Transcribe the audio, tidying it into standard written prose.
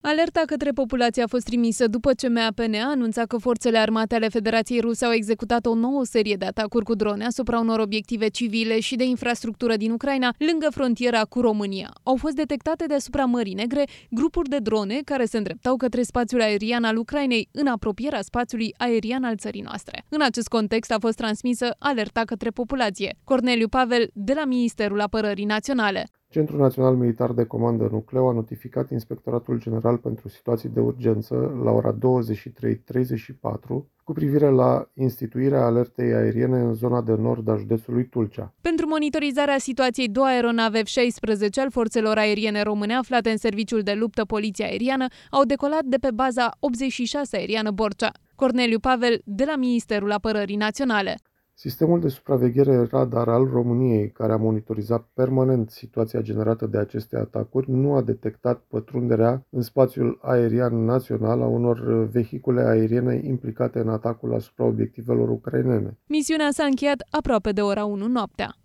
Alerta către populație a fost trimisă după ce MAPN a anunțat că forțele armate ale Federației Ruse au executat o nouă serie de atacuri cu drone asupra unor obiective civile și de infrastructură din Ucraina, lângă frontiera cu România. Au fost detectate deasupra Mării Negre grupuri de drone care se îndreptau către spațiul aerian al Ucrainei, în apropierea spațiului aerian al țării noastre. În acest context a fost transmisă alerta către populație. Corneliu Pavel, de la Ministerul Apărării Naționale. Centrul Național Militar de Comandă Nucleu a notificat Inspectoratul General pentru Situații de Urgență la ora 23:34 cu privire la instituirea alertei aeriene în zona de nord a județului Tulcea. Pentru monitorizarea situației, două aeronave F-16 al forțelor aeriene române aflate în serviciul de luptă poliție aeriană au decolat de pe baza 86 aeriană Borcea. Corneliu Pavel, de la Ministerul Apărării Naționale. Sistemul de supraveghere radar al României, care a monitorizat permanent situația generată de aceste atacuri, nu a detectat pătrunderea în spațiul aerian național a unor vehicule aeriene implicate în atacul asupra obiectivelor ucrainene. Misiunea s-a încheiat aproape de ora 1 noaptea.